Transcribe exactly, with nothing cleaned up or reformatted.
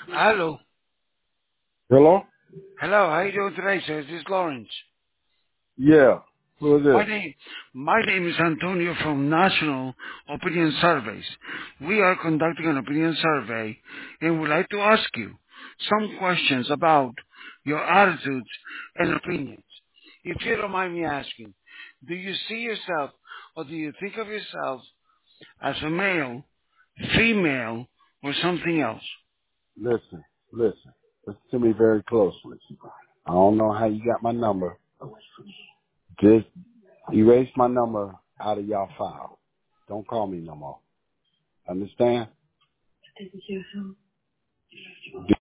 Hello. Hello? Hello, how you doing today, sir? This is Lawrence. Yeah. Who is My this? name, my name is Antonio from National Opinion Surveys. We are conducting an opinion survey and would like to ask you some questions about your attitudes and opinions. If you don't mind me asking, do you see yourself or do you think of yourself as a male, female, or something else? Listen, listen. Listen to me very closely. I don't know how you got my number. Just erase my number out of y'all file. Don't call me no more. Understand?